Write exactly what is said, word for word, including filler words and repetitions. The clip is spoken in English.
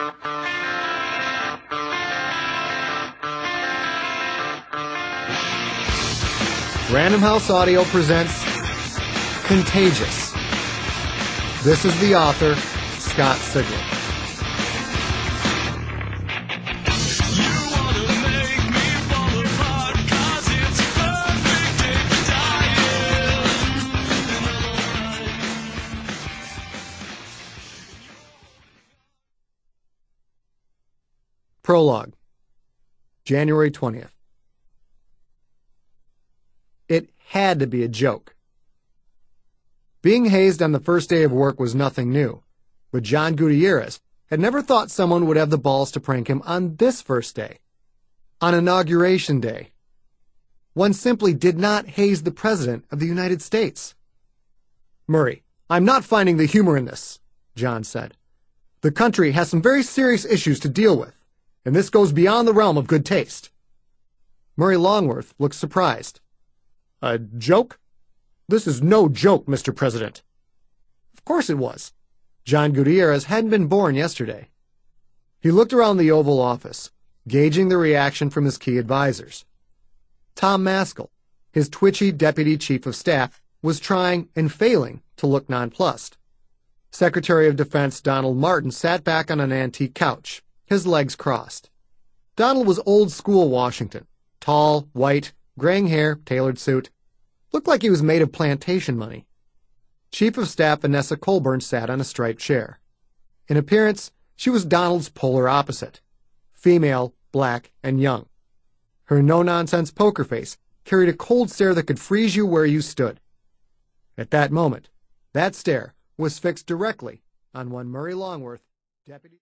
Random House Audio presents Contagious. This is the author, Scott Sigler. Prologue, January twentieth. It had to be a joke. Being hazed on the first day of work was nothing new, but John Gutierrez had never thought someone would have the balls to prank him on this first day, on Inauguration Day. One simply did not haze the President of the United States. "Murray, I'm not finding the humor in this," John said. "The country has some very serious issues to deal with, and this goes beyond the realm of good taste." Murray Longworth looked surprised. "A joke? This is no joke, Mister President." Of course it was. John Gutierrez hadn't been born yesterday. He looked around the Oval Office, gauging the reaction from his key advisors. Tom Maskell, his twitchy deputy chief of staff, was trying and failing to look nonplussed. Secretary of Defense Donald Martin sat back on an antique couch, his legs crossed. Donald was old-school Washington, tall, white, graying hair, tailored suit. Looked like he was made of plantation money. Chief of Staff Vanessa Colburn sat on a striped chair. In appearance, she was Donald's polar opposite. Female, black, and young. Her no-nonsense poker face carried a cold stare that could freeze you where you stood. At that moment, that stare was fixed directly on one Murray Longworth, deputy...